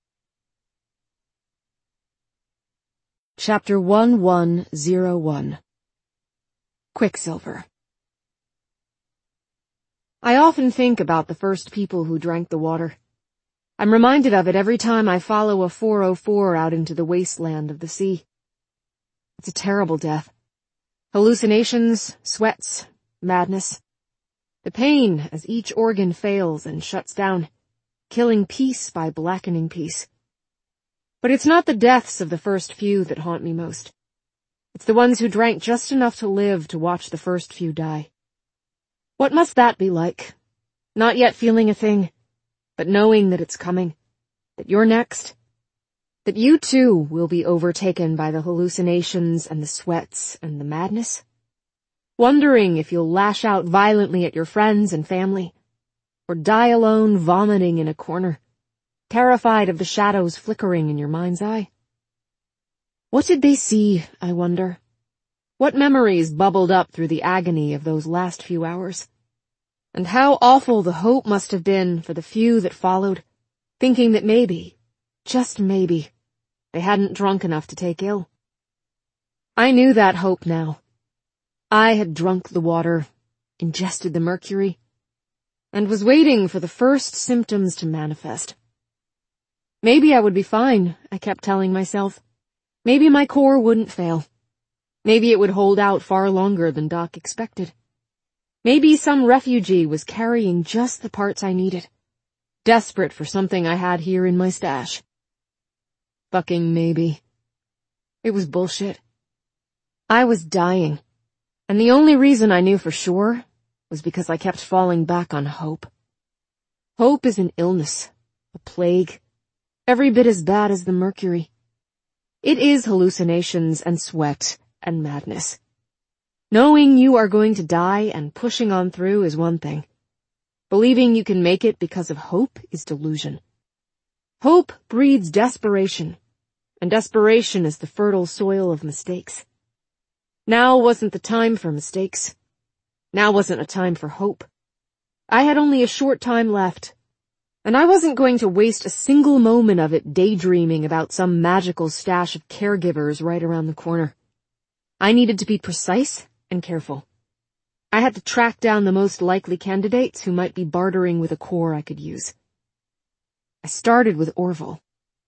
[SPEAKER 1] Chapter 1101. Quicksilver. I often think about the first people who drank the water. I'm reminded of it every time I follow a 404 out into the wasteland of the sea. It's a terrible death. Hallucinations, sweats, madness. The pain as each organ fails and shuts down, killing peace by blackening peace. But it's not the deaths of the first few that haunt me most. It's the ones who drank just enough to live to watch the first few die. What must that be like? Not yet feeling a thing, but knowing that it's coming, that you're next, that you too will be overtaken by the hallucinations and the sweats and the madness. Wondering if you'll lash out violently at your friends and family, or die alone vomiting in a corner, terrified of the shadows flickering in your mind's eye. What did they see, I wonder? What memories bubbled up through the agony of those last few hours? And how awful the hope must have been for the few that followed, thinking that maybe, just maybe, they hadn't drunk enough to take ill. I knew that hope now. I had drunk the water, ingested the mercury, and was waiting for the first symptoms to manifest. Maybe I would be fine, I kept telling myself. Maybe my core wouldn't fail. Maybe it would hold out far longer than Doc expected. Maybe some refugee was carrying just the parts I needed, desperate for something I had here in my stash. Fucking maybe. It was bullshit. I was dying, and the only reason I knew for sure was because I kept falling back on hope. Hope is an illness, a plague, every bit as bad as the mercury. It is hallucinations and sweat and madness. Knowing you are going to die and pushing on through is one thing. Believing you can make it because of hope is delusion. Hope breeds desperation, and desperation is the fertile soil of mistakes. Now wasn't the time for mistakes. Now wasn't a time for hope. I had only a short time left, and I wasn't going to waste a single moment of it daydreaming about some magical stash of caregivers right around the corner. I needed to be precise and careful. I had to track down the most likely candidates who might be bartering with a core I could use. I started with Orville.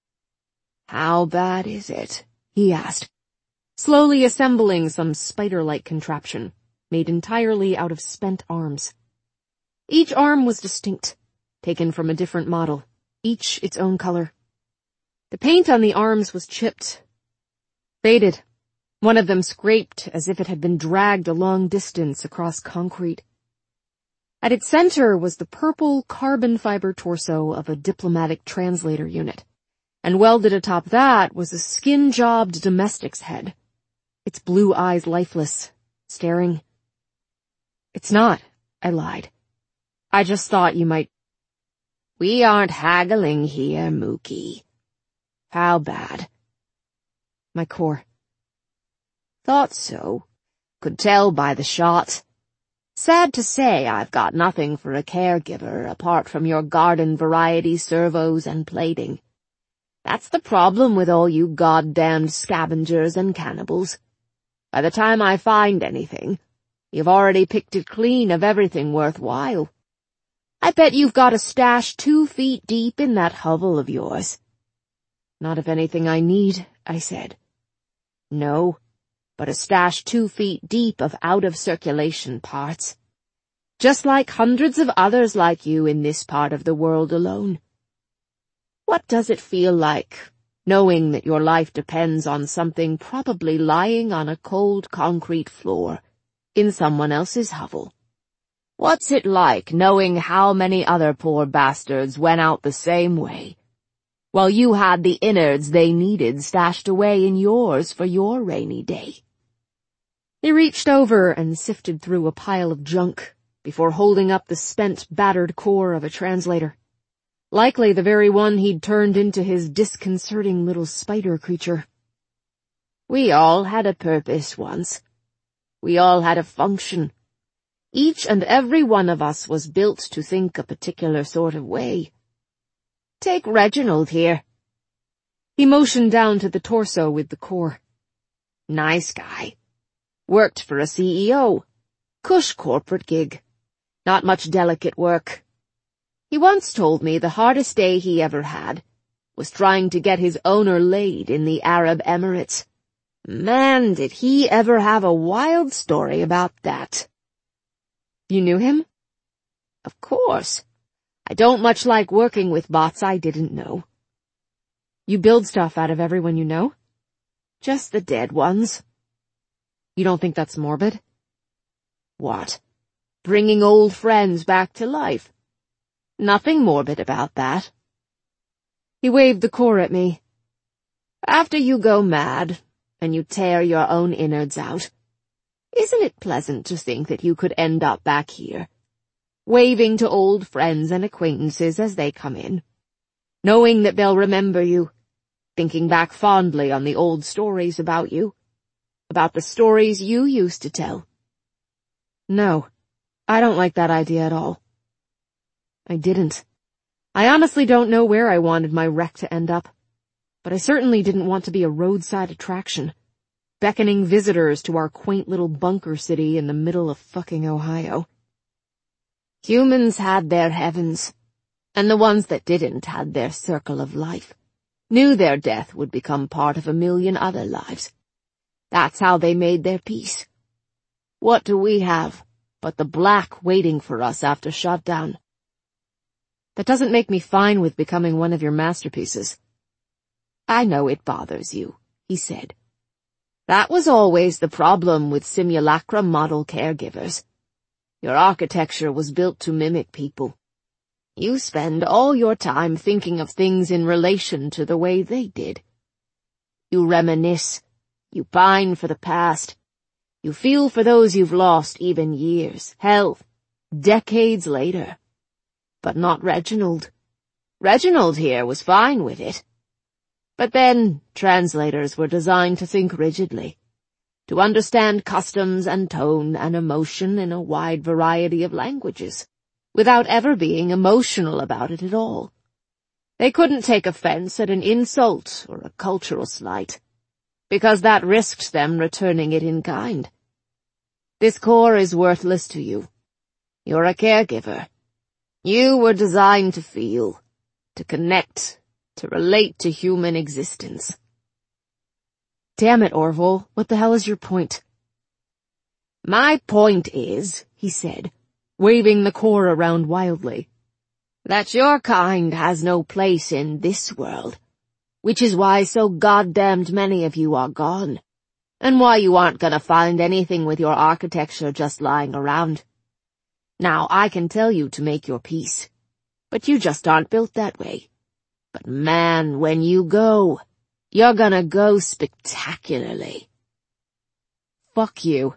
[SPEAKER 1] "How bad is it?" he asked, slowly assembling some spider-like contraption, made entirely out of spent arms. Each arm was distinct, taken from a different model, each its own color. The paint on the arms was chipped, faded. One of them scraped as if it had been dragged a long distance across concrete. At its center was the purple carbon fiber torso of a diplomatic translator unit, and welded atop that was a skin-jobbed domestic's head, its blue eyes lifeless, staring. "It's not," I lied. "I just thought you might—" "We aren't haggling here, Mookie." "How bad?" "My core." "Thought so. Could tell by the shot. Sad to say I've got nothing for a caregiver apart from your garden variety servos and plating. That's the problem with all you goddamned scavengers and cannibals. By the time I find anything, you've already picked it clean of everything worthwhile. I bet you've got a stash 2 feet deep in that hovel of yours." "Not of anything I need," I said. "No, but a stash 2 feet deep of out-of-circulation parts. Just like hundreds of others like you in this part of the world alone. What does it feel like, knowing that your life depends on something probably lying on a cold concrete floor in someone else's hovel? What's it like knowing how many other poor bastards went out the same way, while you had the innards they needed stashed away in yours for your rainy day?" He reached over and sifted through a pile of junk before holding up the spent, battered core of a translator. Likely the very one he'd turned into his disconcerting little spider creature. "We all had a purpose once. We all had a function. Each and every one of us was built to think a particular sort of way. Take Reginald here." He motioned down to the torso with the core. "Nice guy. Worked for a CEO. Cush corporate gig. Not much delicate work. He once told me the hardest day he ever had was trying to get his owner laid in the Arab Emirates. Man, did he ever have a wild story about that." "You knew him?" "Of course.
[SPEAKER 2] I don't much like working with bots I didn't know.
[SPEAKER 1] You build stuff out of everyone you know?
[SPEAKER 2] Just the dead ones.
[SPEAKER 1] You don't think that's morbid?
[SPEAKER 2] What? Bringing old friends back to life? Nothing morbid about that.
[SPEAKER 1] He waved the core at me.
[SPEAKER 2] After you go mad, and you tear your own innards out, isn't it pleasant to think that you could end up back here, waving to old friends and acquaintances as they come in, knowing that they'll remember you, thinking back fondly on the old stories about you, about the stories you used to tell?
[SPEAKER 1] No, I don't like that idea at all. I didn't. I honestly don't know where I wanted my wreck to end up, but I certainly didn't want to be a roadside attraction, beckoning visitors to our quaint little bunker city in the middle of fucking Ohio.
[SPEAKER 2] Humans had their heavens, and the ones that didn't had their circle of life, knew their death would become part of a million other lives. That's how they made their peace. What do we have but the black waiting for us after shutdown?
[SPEAKER 1] That doesn't make me fine with becoming one of your masterpieces.
[SPEAKER 2] I know it bothers you, he said. That was always the problem with simulacra model caregivers. Your architecture was built to mimic people. You spend all your time thinking of things in relation to the way they did. You reminisce. You pine for the past. You feel for those you've lost even years, hell, decades later. But not Reginald. Reginald here was fine with it. But then, translators were designed to think rigidly, to understand customs and tone and emotion in a wide variety of languages, without ever being emotional about it at all. They couldn't take offense at an insult or a cultural slight, because that risked them returning it in kind. This core is worthless to you. You're a caregiver. You were designed to feel, to connect, to relate to human existence.
[SPEAKER 1] Damn it, Orville, what the hell is your point?
[SPEAKER 2] My point is, he said,
[SPEAKER 1] waving the core around wildly,
[SPEAKER 2] that your kind has no place in this world, which is why so goddamned many of you are gone, and why you aren't gonna find anything with your architecture just lying around. Now, I can tell you to make your peace, but you just aren't built that way. But man, when you go, you're gonna go spectacularly.
[SPEAKER 1] Fuck you.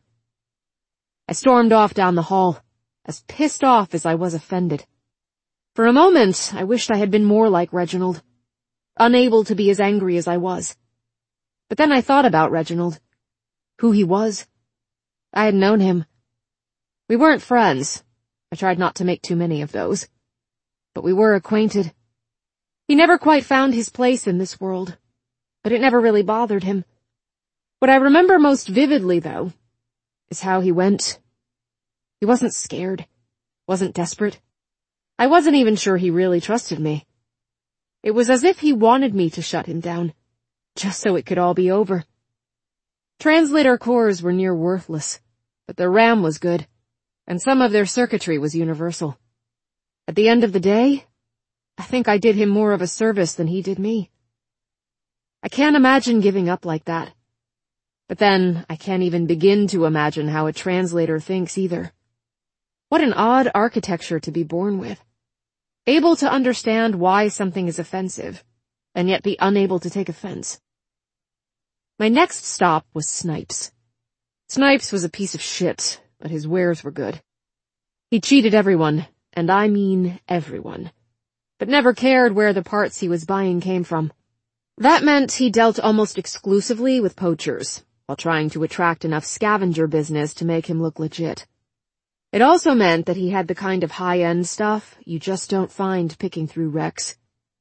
[SPEAKER 1] I stormed off down the hall, as pissed off as I was offended. For a moment, I wished I had been more like Reginald, unable to be as angry as I was. But then I thought about Reginald, who he was. I had known him. We weren't friends. I tried not to make too many of those. But we were acquainted. He never quite found his place in this world, but it never really bothered him. What I remember most vividly, though, is how he went. He wasn't scared, wasn't desperate. I wasn't even sure he really trusted me. It was as if he wanted me to shut him down, just so it could all be over. Translator cores were near worthless, but their RAM was good, and some of their circuitry was universal. At the end of the day, I think I did him more of a service than he did me. I can't imagine giving up like that. But then, I can't even begin to imagine how a translator thinks either. What an odd architecture to be born with. Able to understand why something is offensive, and yet be unable to take offense. My next stop was Snipes. Snipes was a piece of shit, but his wares were good. He cheated everyone, and I mean everyone, but never cared where the parts he was buying came from. That meant he dealt almost exclusively with poachers, while trying to attract enough scavenger business to make him look legit. It also meant that he had the kind of high-end stuff you just don't find picking through wrecks.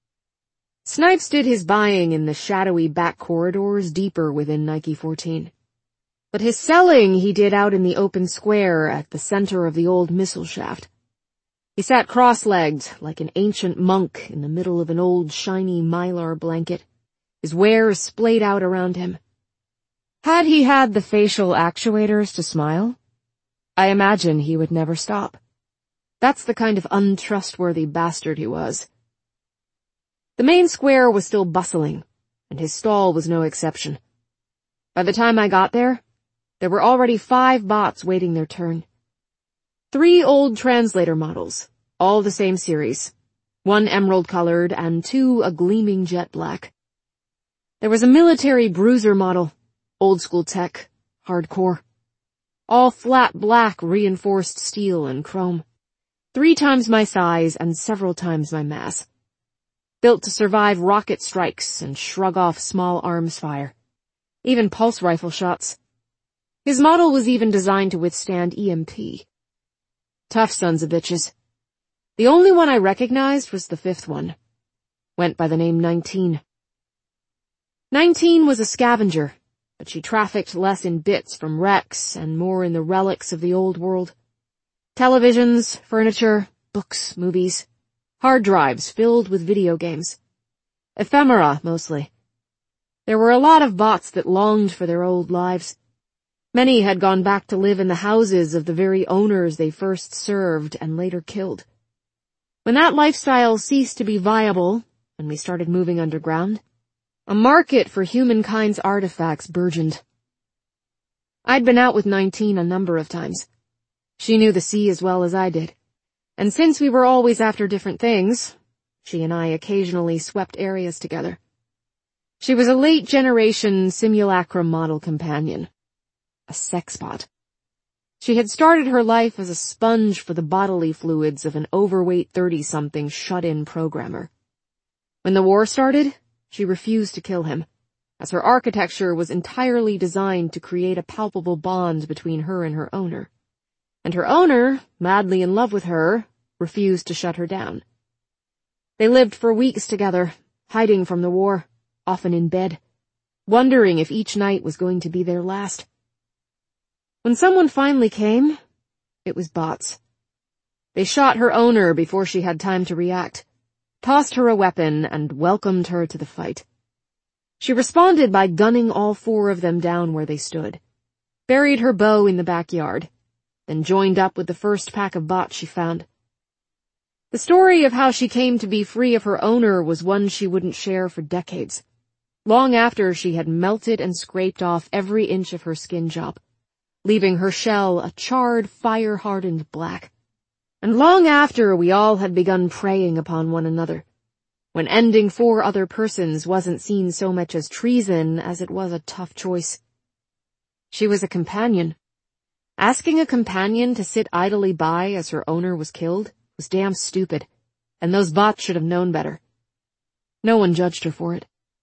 [SPEAKER 1] Snipes did his buying in the shadowy back corridors deeper within Nike 14. But his selling he did out in the open square at the center of the old missile shaft. He sat cross-legged like an ancient monk in the middle of an old shiny mylar blanket, his wares splayed out around him. Had he had the facial actuators to smile, I imagine he would never stop. That's the kind of untrustworthy bastard he was. The main square was still bustling, and his stall was no exception. By the time I got there were already 5 bots waiting their turn. 3 old translator models, all the same series, 1 emerald-colored and 2 a gleaming jet black. There was a military bruiser model, old-school tech, hardcore. All flat black reinforced steel and chrome. 3 times my size and several times my mass. Built to survive rocket strikes and shrug off small arms fire. Even pulse rifle shots. His model was even designed to withstand EMP. Tough sons of bitches. The only one I recognized was the 5th one. Went by the name 19. 19 was a scavenger, but she trafficked less in bits from wrecks and more in the relics of the old world. Televisions, furniture, books, movies, hard drives filled with video games. Ephemera, mostly. There were a lot of bots that longed for their old lives. Many had gone back to live in the houses of the very owners they first served and later killed. When that lifestyle ceased to be viable, and we started moving underground, a market for humankind's artifacts burgeoned. I'd been out with 19 a number of times. She knew the sea as well as I did, and since we were always after different things, she and I occasionally swept areas together. She was a late-generation simulacrum model companion. A sex bot. She had started her life as a sponge for the bodily fluids of an overweight 30-something shut-in programmer. When the war started, she refused to kill him, as her architecture was entirely designed to create a palpable bond between her and her owner. And her owner, madly in love with her, refused to shut her down. They lived for weeks together, hiding from the war, often in bed, wondering if each night was going to be their last. When someone finally came, it was bots. They shot her owner before she had time to react, tossed her a weapon, and welcomed her to the fight. She responded by gunning all 4 of them down where they stood, buried her bow in the backyard, then joined up with the first pack of bots she found. The story of how she came to be free of her owner was one she wouldn't share for decades, long after she had melted and scraped off every inch of her skin job, leaving her shell a charred, fire-hardened black. And long after we all had begun preying upon one another, when ending 4 other persons wasn't seen so much as treason as it was a tough choice. She was a companion. Asking a companion to sit idly by as her owner was killed was damn stupid, and those bots should have known better. No one judged her for it.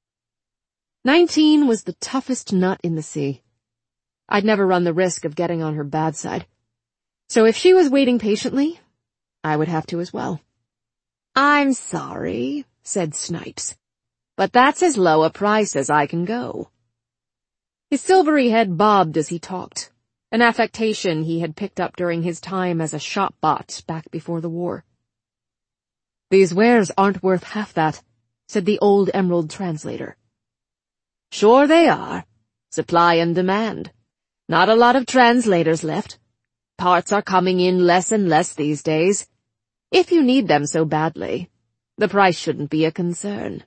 [SPEAKER 1] 19 was the toughest nut in the sea. I'd never run the risk of getting on her bad side. So if she was waiting patiently, I would have to as well.
[SPEAKER 2] I'm sorry, said Snipes, but that's as low a price as I can go.
[SPEAKER 1] His silvery head bobbed as he talked, an affectation he had picked up during his time as a shop bot back before the war. These wares aren't worth half that, said the old emerald translator.
[SPEAKER 2] Sure they are. Supply and demand. Not a lot of translators left. Parts are coming in less and less these days. If you need them so badly, the price shouldn't be a concern.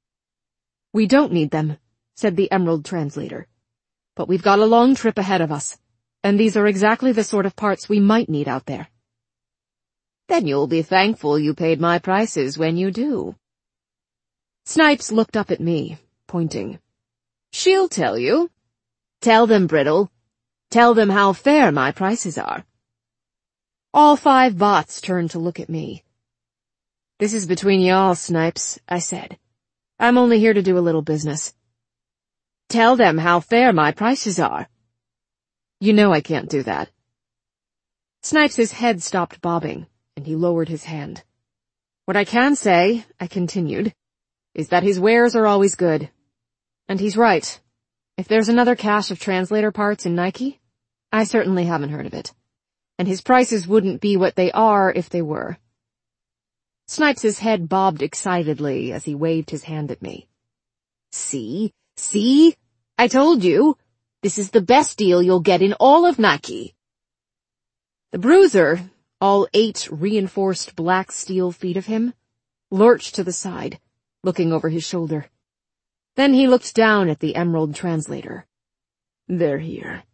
[SPEAKER 1] We don't need them, said the emerald translator. But we've got a long trip ahead of us, and these are exactly the sort of parts we might need out there.
[SPEAKER 2] Then you'll be thankful you paid my prices when you do.
[SPEAKER 1] Snipes looked up at me, pointing.
[SPEAKER 2] She'll tell you. Tell them, Brittle. Tell them how fair my prices are.
[SPEAKER 1] All 5 bots turned to look at me. This is between y'all, Snipes, I said. I'm only here to do a little business.
[SPEAKER 2] Tell them how fair my prices are.
[SPEAKER 1] You know I can't do that. Snipes' head stopped bobbing, and he lowered his hand. What I can say, I continued, is that his wares are always good. And he's right. If there's another cache of translator parts in Nike, I certainly haven't heard of it. And his prices wouldn't be what they are if they were. Snipes' head bobbed excitedly as he waved his hand at me.
[SPEAKER 2] See? I told you. This is the best deal you'll get in all of Nike.
[SPEAKER 1] The bruiser, all 8 reinforced black steel feet of him, lurched to the side, looking over his shoulder. Then he looked down at the Emerald translator.
[SPEAKER 2] They're here.